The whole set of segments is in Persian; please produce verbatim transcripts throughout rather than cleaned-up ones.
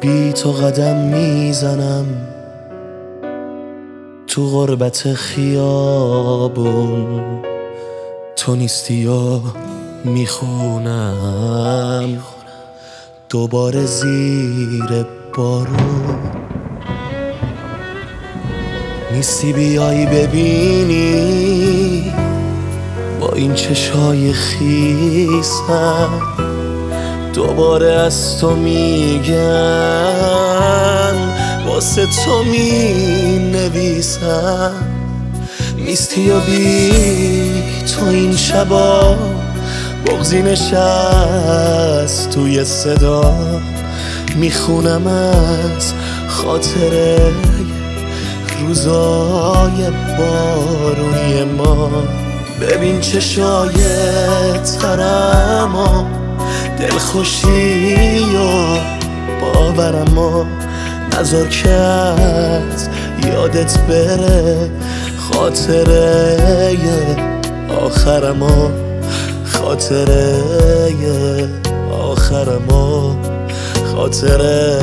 بی تو قدم میزنم تو غربت خیابون، تو نیستی و میخونم دوباره زیر بارون. نیستی بیایی ببینی با این چشای خیسم، دوباره از تو میگم واسه تو می نویسم. نیستی و بی تو این شبا بغضی نشست توی صدا، میخونم از خاطره روزای بارونی ما. ببین چشای ترم و دلخوشی و باورم و نذار که از یادت بره خاطره آخرم و خاطره آخرم و خاطره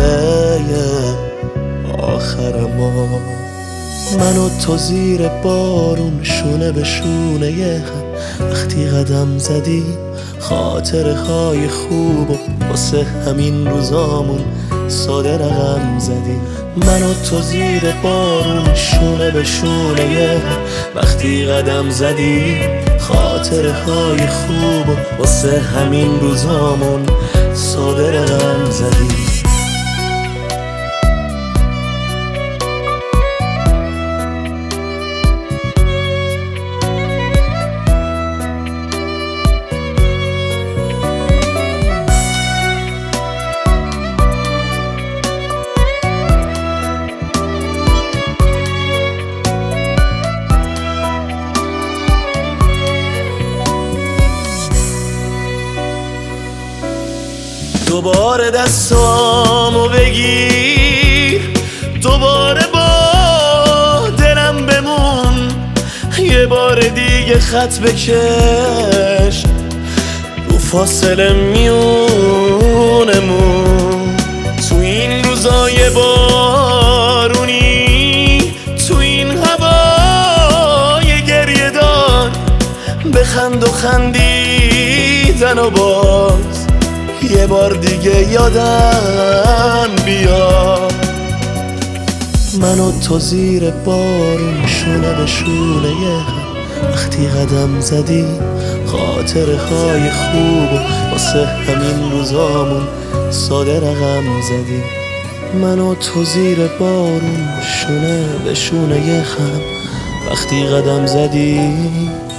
آخرم و من و تو زیر بارون شونه به شونه هم وقتی قدم زدی، خاطره های خوب و واسه همین روزامون ساده رقم زدی. من و تو زیر بارون شونه به شونه وقتی قدم زدی، خاطره های خوب و واسه همین روزامون ساده رقم زدی. دوباره دستامو بگیر، دوباره با دلم بمون، یه بار دیگه خط بکش رو فاصله میونمون. تو این روزای بارونی، تو این هوای گریه دار، بخند و خندیدن و باز یه بار دیگه یادم بیا. من و تو زیر بارون شونه به شونه هم وقتی قدم زدی، خاطره های خوب و واسه همین روزامون ساده رقم زدی. من و تو زیر بارون شونه به شونه هم وقتی قدم زدی،